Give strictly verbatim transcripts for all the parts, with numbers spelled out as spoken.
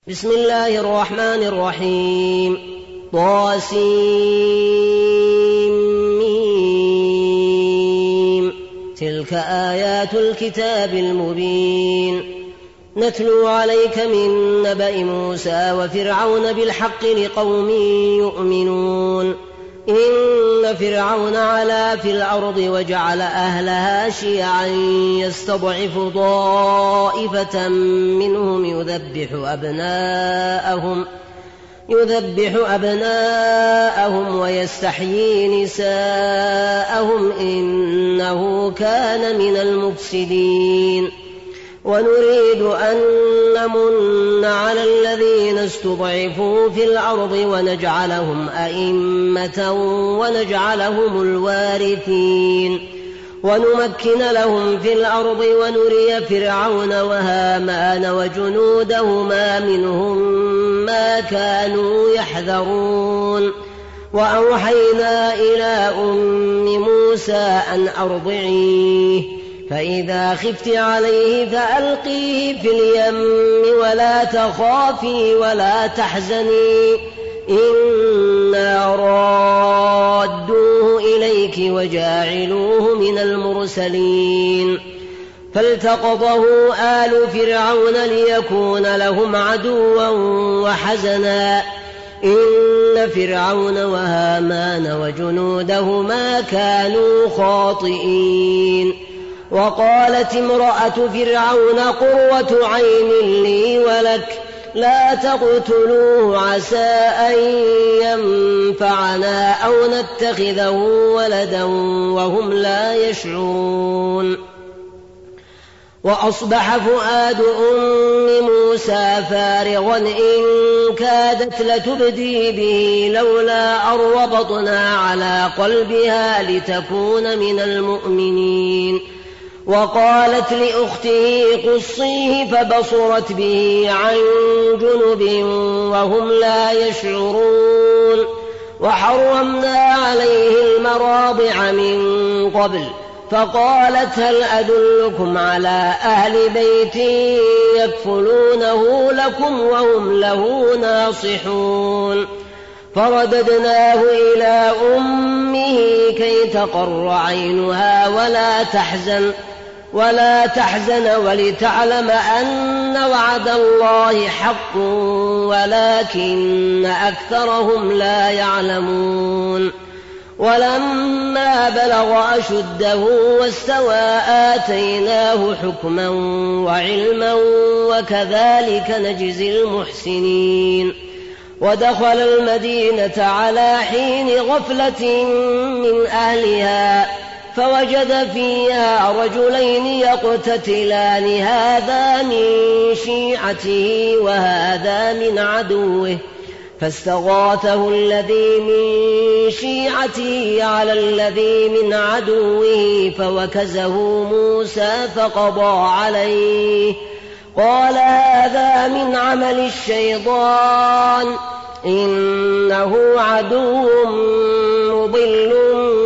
بسم الله الرحمن الرحيم. طاسيم. تلك آيات الكتاب المبين. نتلو عليك من نبأ موسى وفرعون بالحق لقوم يؤمنون. إن فرعون علا في الأرض وجعل أهلها شيعا يستضعف طائفة منهم يذبح أبناءهم يذبح أبناءهم ويستحيي نساءهم إنه كان من المفسدين. ونريد أن نمن على الذين استضعفوا في الأرض ونجعلهم أئمة ونجعلهم الوارثين ونمكن لهم في الأرض ونري فرعون وهامان وجنودهما منهم ما كانوا يحذرون. وأوحينا إلى أم موسى أن أرضعيه فإذا خفت عليه فألقيه في اليم ولا تخافي ولا تحزني إنا رادوه إليك وجاعلوه من المرسلين. فالتقطه آل فرعون ليكون لهم عدوا وحزنا إن فرعون وهامان وجنودهما كانوا خاطئين. وقالت امرأة فرعون قرة عين لي ولك لا تقتلوه عسى أن ينفعنا أو نتخذه ولدا وهم لا يشعرون. وأصبح فؤاد أم موسى فارغا إن كادت لتبدي به لولا أن ربطنا على قلبها لتكون من المؤمنين. وقالت لأخته قصيه فبصرت به عن جنب وهم لا يشعرون. وحرمنا عليه المراضع من قبل فقالت هل أدلكم على أهل بيت يكفلونه لكم وهم له ناصحون. فرددناه إلى أمه كي تقر عينها ولا تحزن ولا تحزن ولتعلم أن وعد الله حق ولكن أكثرهم لا يعلمون. ولما بلغ أشده واستوى آتيناه حكما وعلما وكذلك نجزي المحسنين. ودخل المدينة على حين غفلة من أهلها فوجد فيها رجلين يقتتلان هذا من شيعته وهذا من عدوه فاستغاثه الذي من شيعته على الذي من عدوه فوكزه موسى فقضى عليه قال هذا من عمل الشيطان إنه عدو مضل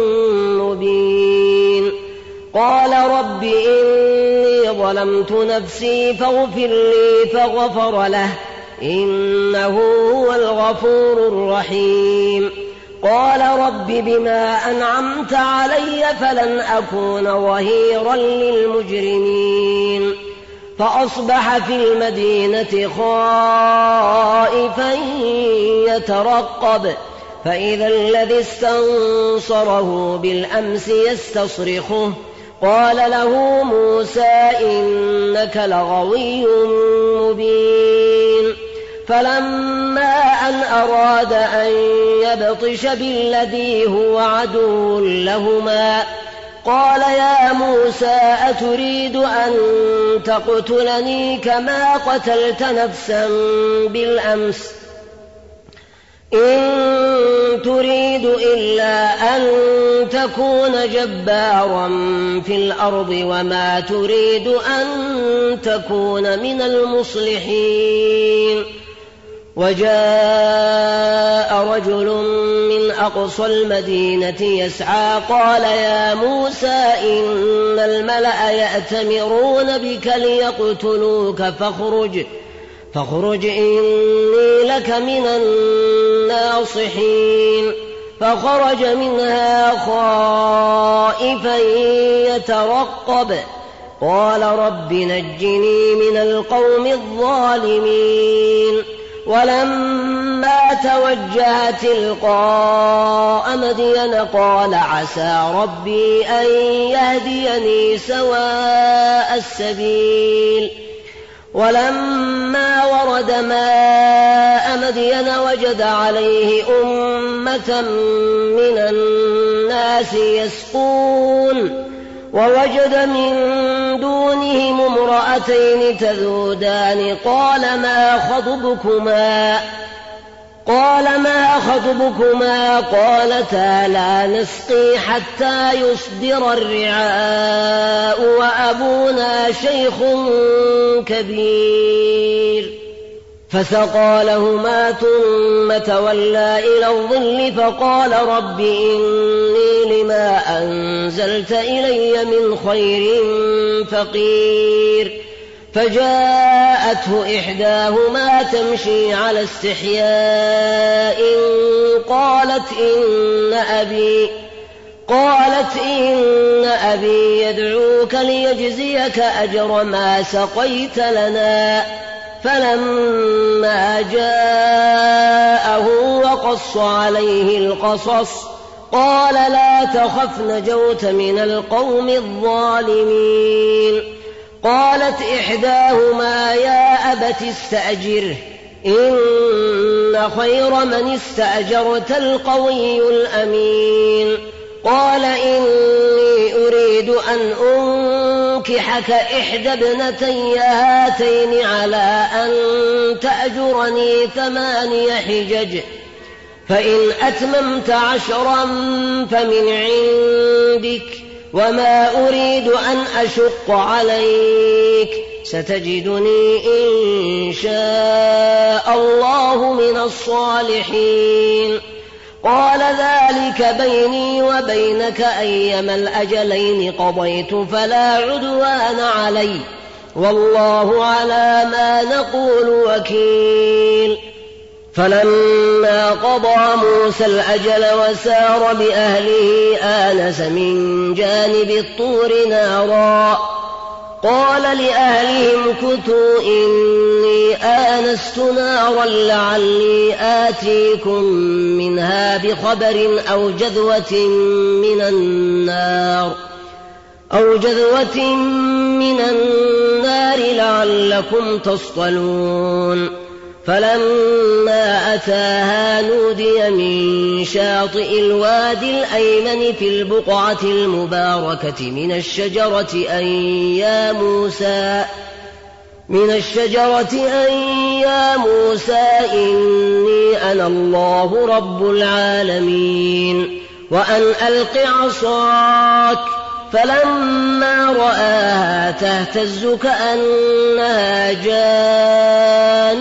مبين. قال رب إني ظلمت نفسي فاغفر لي فغفر له إنه هو الغفور الرحيم. قال رب بما أنعمت علي فلن أكون ظهيرا للمجرمين. فأصبح في المدينة خائفا يترقب فإذا الذي استنصره بالأمس يستصرخه قال له موسى إنك لغوي مبين. فلما أن أراد أن يبطش بالذي هو عدو لهما قال يا موسى أتريد أن تقتلني كما قتلت نفسا بالأمس إن تريد إلا أن تكون جبارا في الأرض وما تريد أن تكون من المصلحين. وجاء رجل من أقصى المدينة يسعى قال يا موسى إن الملأ يأتمرون بك ليقتلوك فاخرج فاخرج إني لك من الناصحين. فخرج منها خائفا يترقب قال رب نجني من القوم الظالمين. ولما توجه تلقاء مدين قال عسى ربي أن يهديني سواء السبيل. ولما ورد ماء مدين وجد عليه أمة من الناس يسقون ووجد من دونهم امرأتين تذودان قال ما خطبكما قال ما خطبكما قالتا لا نسقي حتى يصدر الرعاء وأبونا شيخ كبير. فسقى لهما ثم تولى إلى الظل فقال رب إني لما أنزلت إلي من خير فقير. فجاءته إحداهما تمشي على استحياء قالت إن أبي قالت إن أبي يدعوك ليجزيك أجر ما سقيت لنا. فلما جاءه وقص عليه القصص قال لا تخف نجوت من القوم الظالمين. قالت إحداهما يا أبت استأجره إن خير من استأجرت القوي الأمين. قال إني أريد أن أنكحك إحدى ابنتي هاتين على أن تأجرني ثماني حجج فإن أتممت عشرا فمن عندك وما أريد أن أشق عليك ستجدني إن شاء الله من الصالحين. قال ذلك بيني وبينك أيما الأجلين قضيت فلا عدوان علي والله على ما نقول وكيل. فلما قضى موسى الأجل وسار بأهله آنس من جانب الطور نارا قال لأهلهم كثوا إني آنست نارا لعلي آتيكم منها بخبر أو جذوة من النار أو جذوة من النار لعلكم تصطلون. فلما أتاها نودي من شاطئ الوادي الأيمن في البقعة المباركة من الشجرة أن يا موسى من الشجرة أن يا موسى إني أنا الله رب العالمين وأن ألق عصاك. فلما رآها تهتز كأنها جان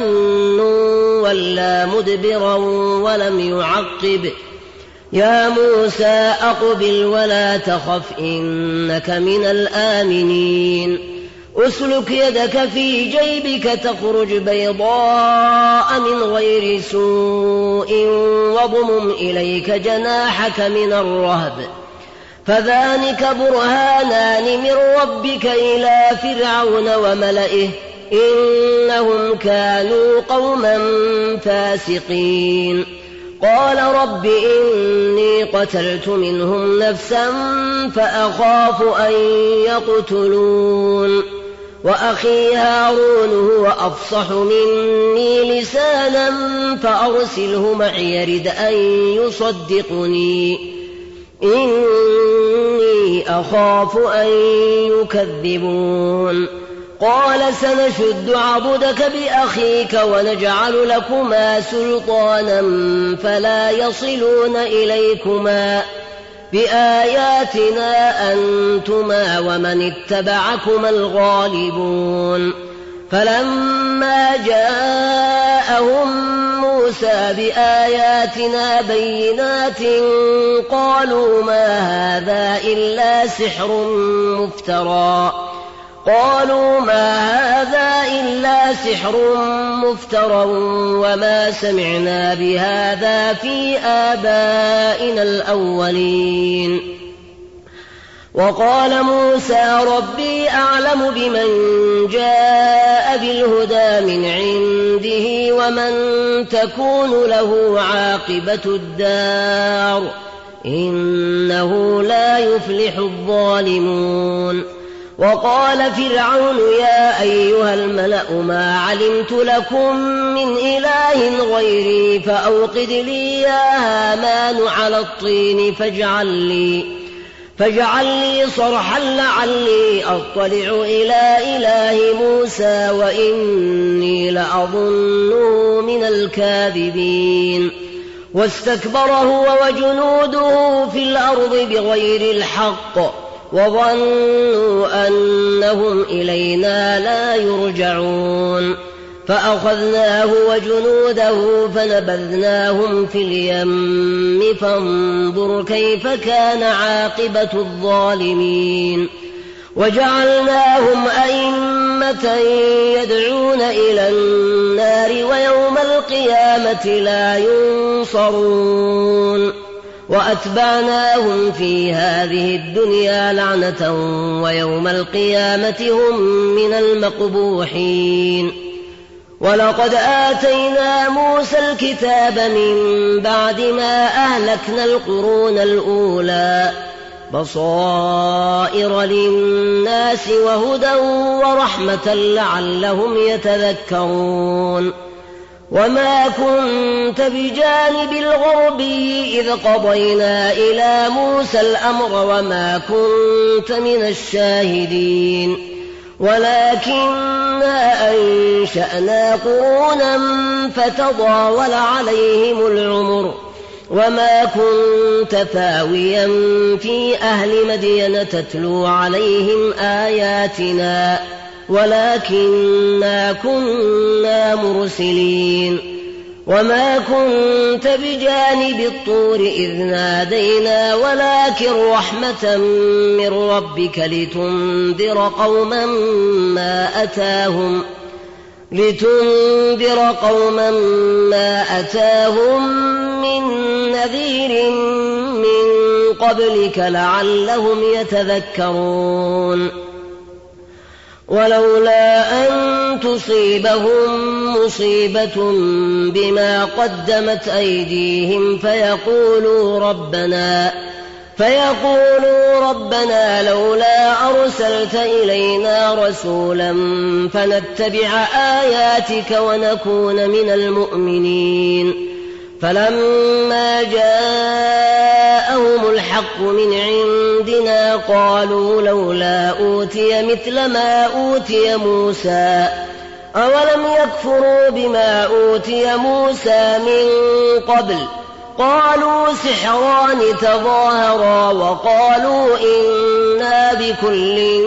ولا مدبرا ولم يعقب يا موسى أقبل ولا تخف إنك من الآمنين. أسلك يدك في جيبك تخرج بيضاء من غير سوء واضمم إليك جناحك من الرهب فذلك برهانان من ربك إلى فرعون وملئه إنهم كانوا قوما فاسقين. قال رب إني قتلت منهم نفسا فأخاف أن يقتلون وأخي هارون هو أفصح مني لسانا فأرسله معي يرد أن يصدقني إني أخاف أن يكذبون. قال سنشد عضدك بأخيك ونجعل لكما سلطانا فلا يصلون إليكما بآياتنا أنتما ومن اتبعكما الغالبون. فلما جاءهم موسى بآياتنا بينات قالوا ما هذا إلا سحر مفترى قالوا ما هذا إلا سحر مفترى وما سمعنا بهذا في آبائنا الأولين. وقال موسى ربي أعلم بمن جاء بالهدى من عنده ومن تكون له عاقبة الدار إنه لا يفلح الظالمون. وقال فرعون يا أيها الملأ ما علمت لكم من إله غيري فأوقد لي يا هامان على الطين فاجعل لي, فاجعل لي صرحا لعلي أطلع إلى إله موسى وإني لأظنه من الكاذبين. واستكبر هو وجنوده في الأرض بغير الحق وظنوا أنهم إلينا لا يرجعون. فأخذناه وجنوده فنبذناهم في اليم فانظر كيف كان عاقبة الظالمين. وجعلناهم أئمة يدعون إلى النار ويوم القيامة لا ينصرون. وأتبعناهم في هذه الدنيا لعنة ويوم القيامة هم من المقبوحين. ولقد آتينا موسى الكتاب من بعد ما أهلكنا القرون الأولى بصائر للناس وهدى ورحمة لعلهم يتذكرون. وما كنت بجانب الغربي إذ قضينا إلى موسى الأمر وما كنت من الشاهدين ولكننا أنشأنا قرونا فتضاول عليهم العمر وما كنت ثاويا في أهل مدين تتلو عليهم آياتنا ولكننا كنا مرسلين. وما كنت بجانب الطور إذ نادينا ولكن رحمة من ربك لتنذر قوما ما أتاهم لتنذر قوما ما أتاهم من نذير من قبلك لعلهم يتذكرون. ولولا أن تصيبهم مصيبة بما قدمت أيديهم فيقولوا ربنا فيقولوا ربنا لولا أرسلت إلينا رسولا فنتبع آياتك ونكون من المؤمنين. فلما جاءهم الحق من عندنا قالوا لولا أوتي مثل ما أوتي موسى أولم يكفروا بما أوتي موسى من قبل قالوا سحران تظاهرا وقالوا إنا بكل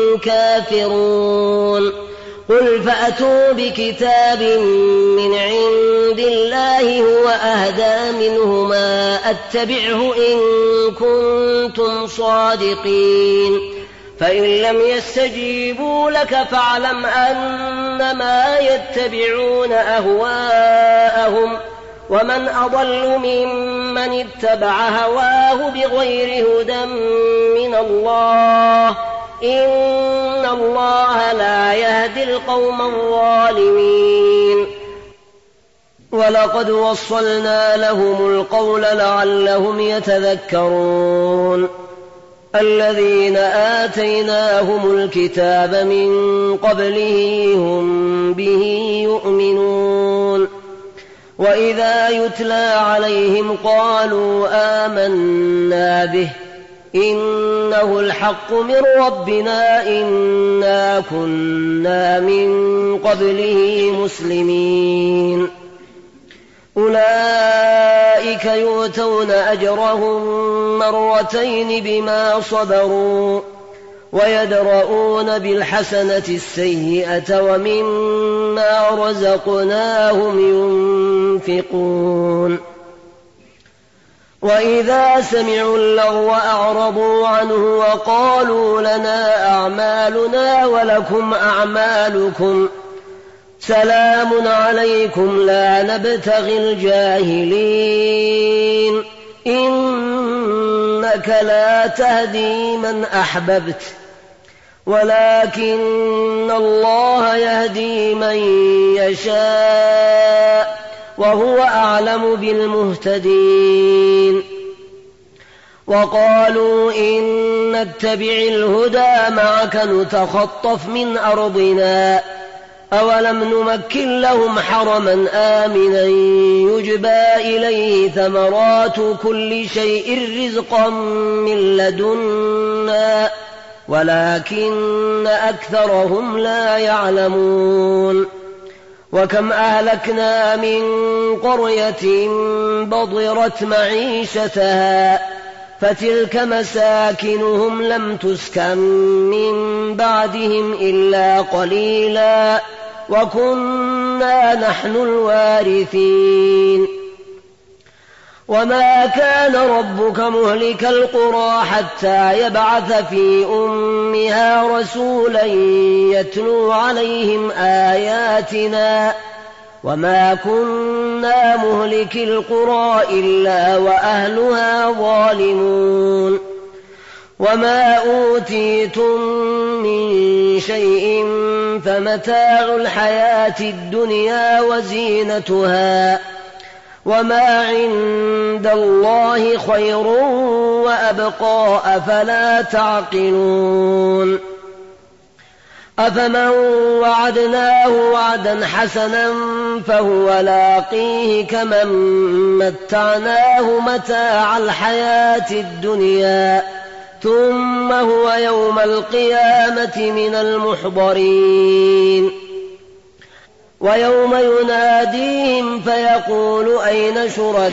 كافرون. قل فأتوا بكتاب من عند الله هو أهدى منهما أتبعه إن كنتم صادقين. فإن لم يستجيبوا لك فاعلم أنما يتبعون أهواءهم ومن أضل ممن اتبع هواه بغير هدى من الله إن الله لا يهدي القوم الظالمين. ولقد وصلنا لهم القول لعلهم يتذكرون. الذين آتيناهم الكتاب من قبله هم به يؤمنون. وإذا يتلى عليهم قالوا آمنا به إنه الحق من ربنا إنا كنا من قبله مسلمين. أولئك يؤتون أجرهم مرتين بما صبروا ويدرؤون بالحسنة السيئة ومما رزقناهم ينفقون. وإذا سمعوا اللغو أعرضوا عنه وقالوا لنا أعمالنا ولكم أعمالكم سلام عليكم لا نبتغي الجاهلين إنك لا تهدي من أحببت ولكن الله يهدي من يشاء وهو أعلم بالمهتدين. وقالوا إن نتبع الهدى معك نتخطف من أرضنا أولم نمكن لهم حرما آمنا يجبى إليه ثمرات كل شيء رزقا من لدنا ولكن أكثرهم لا يعلمون. وكم أهلكنا من قرية بطرت معيشتها فتلك مساكنهم لم تسكن من بعدهم إلا قليلا وكنا نحن الوارثين. وما كان ربك مهلك القرى حتى يبعث في أمها رسولا يتلو عليهم آياتنا وما كنا مهلك القرى إلا وأهلها ظالمون. وما أوتيتم من شيء فمتاع الحياة الدنيا وزينتها وما عند الله خير وأبقى أفلا تعقلون. أفمن وعدناه وعدا حسنا فهو لاقيه كمن متعناه متاع الحياة الدنيا ثم هو يوم القيامة من المحضرين. ويوم يناديهم فيقول أين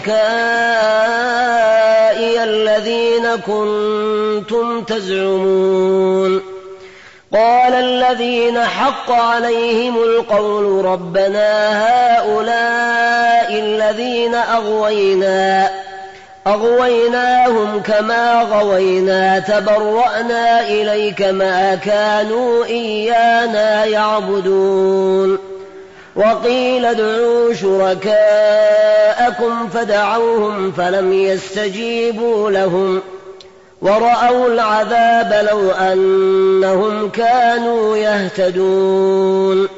شركائي الذين كنتم تزعمون قال الذين حق عليهم القول ربنا هؤلاء الذين أغوينا أغويناهم كما غوينا تبرأنا إليك ما كانوا إيانا يعبدون. وقيل ادعوا شركاءكم فدعوهم فلم يستجيبوا لهم ورأوا العذاب لو أنهم كانوا يهتدون.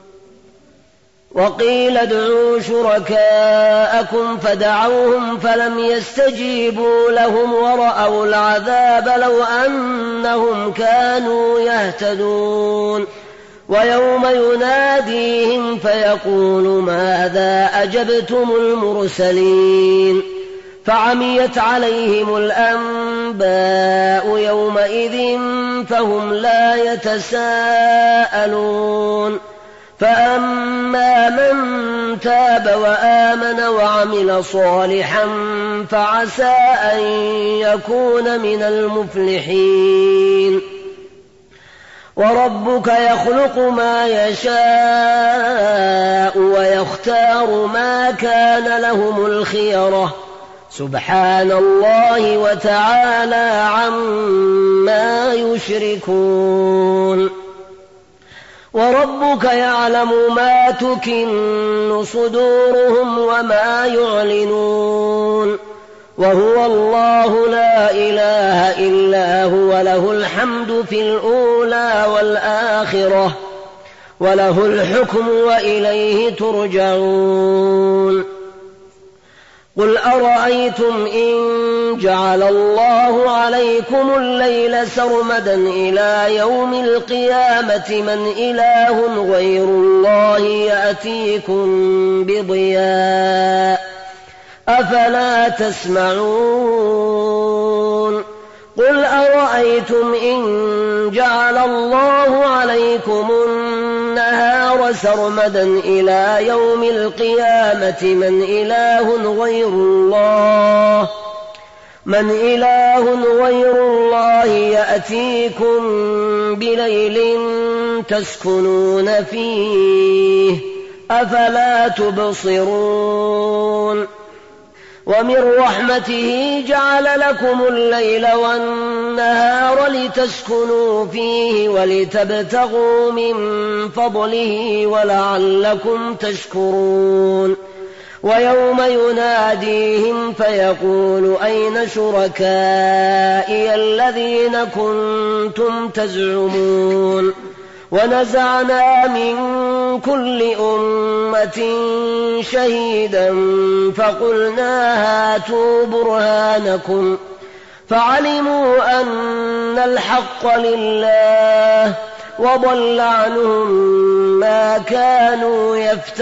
وقيل ادعوا شركاءكم فدعوهم فلم يستجيبوا لهم ورأوا العذاب لو أنهم كانوا يهتدون. ويوم يناديهم فيقول ماذا أجبتم المرسلين فعميت عليهم الأنباء يومئذ فهم لا يتساءلون. فأما من تاب وآمن وعمل صالحا فعسى أن يكون من المفلحين. وربك يخلق ما يشاء ويختار ما كان لهم الخيرة سبحان الله وتعالى عما يشركون. وربك يعلم ما تكن صدورهم وما يعلنون وهو الله لا إله إلا هو له الحمد في الأولى والآخرة وله الحكم وإليه ترجعون. قل أرأيتم إن جعل الله عليكم الليل سرمدا إلى يوم القيامة من إله غير الله يأتيكم بضياء أفلا تسمعون. قل أرأيتم إن جعل الله عليكم النهار سرمدا إلى يوم القيامة من إله غير الله من إله غير الله يأتيكم بليل تسكنون فيه أفلا تبصرون. ومن رحمته جعل لكم الليل والنهار لتسكنوا فيه ولتبتغوا من فضله ولعلكم تشكرون ويوم يناديهم فيقول أين شركائي الذين كنتم تزعمون ونزعنا من كل أمة شهيدا فقلنا هاتوا برهانكم فعلموا أن الحق لله وضل عنهم ما كانوا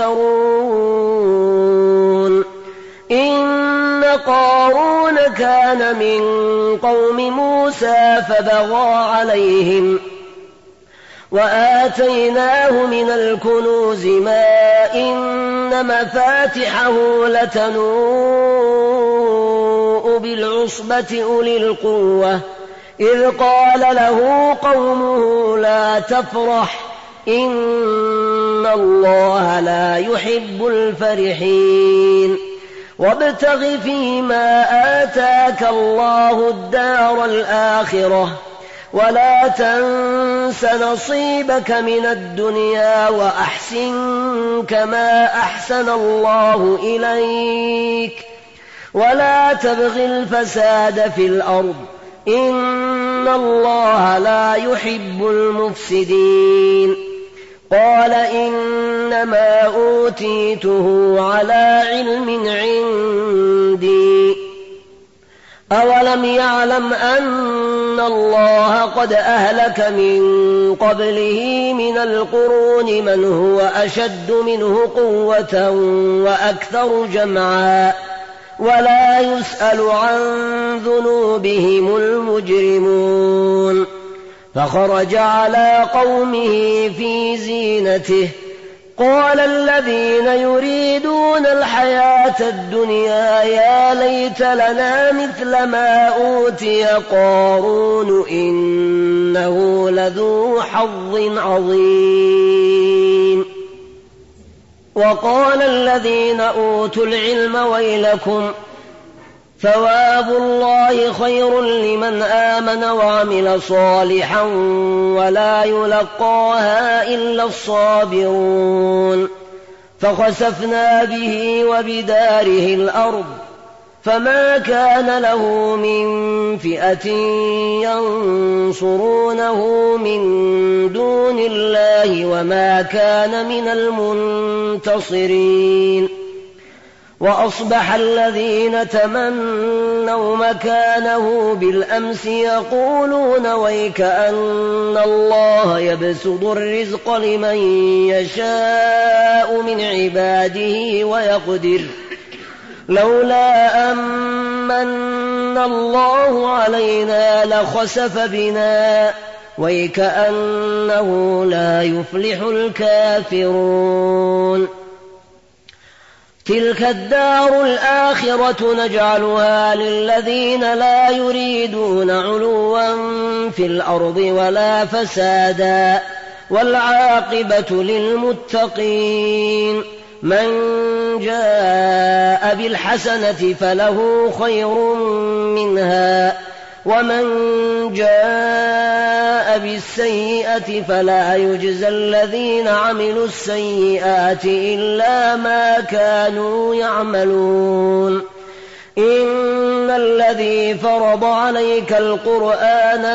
يفترون إن قارون كان من قوم موسى فبغى عليهم وآتيناه من الكنوز ما إن مفاتحه لتنوء بالعصبة أولي القوة إذ قال له قومه لا تفرح إن الله لا يحب الفرحين وابتغ فيما آتاك الله الدار الآخرة ولا تنس نصيبك من الدنيا وأحسن كما أحسن الله إليك ولا تبغ الفساد في الأرض إن الله لا يحب المفسدين قال إنما أوتيته على علم عندي أولم يعلم أن الله قد أهلك من قبله من القرون من هو أشد منه قوة وأكثر جمعا ولا يسأل عن ذنوبهم المجرمون فخرج على قومه في زينته قال الذين يريدون الحياة الدنيا يا ليت لنا مثل ما أوتي قارون إنه لذو حظ عظيم وقال الذين أوتوا العلم ويلكم ثواب الله خير لمن آمن وعمل صالحا ولا يلقاها إلا الصابرون فخسفنا به وبداره الأرض فما كان له من فئة ينصرونه من دون الله وما كان من المنتصرين وأصبح الذين تمنوا مكانه بالأمس يقولون ويك أن الله يبسط الرزق لمن يشاء من عباده ويقدر لولا أمن الله علينا لخسف بنا ويك أنه لا يفلح الكافرون تلك الدار الآخرة نجعلها للذين لا يريدون علوا في الأرض ولا فسادا والعاقبة للمتقين من جاء بالحسنة فله خير منها ومن جاء بالسيئة فلا يجزى الذين عملوا السيئات إلا ما كانوا يعملون إن الذي فرض عليك القرآن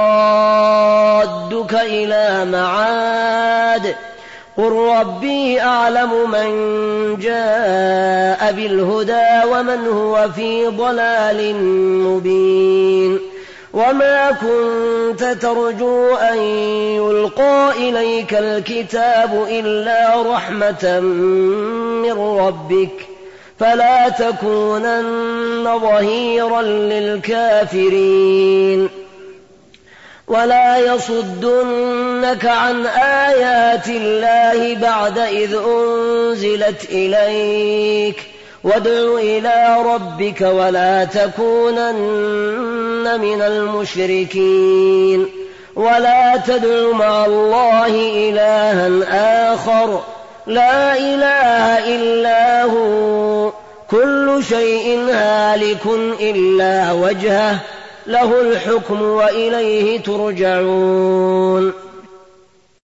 لرادك إلى معاد قل ربي أعلم من جاء بالهدى ومن هو في ضلال مبين وما كنت ترجو أن يلقى إليك الكتاب إلا رحمة من ربك فلا تكونن ظهيرا للكافرين ولا يصدنك عن آيات الله بعد إذ أنزلت إليك وادع إلى ربك ولا تكونن من المشركين ولا تدع مع الله إلها آخر لا إله إلا هو كل شيء هالك إلا وجهه له الحكم وإليه ترجعون.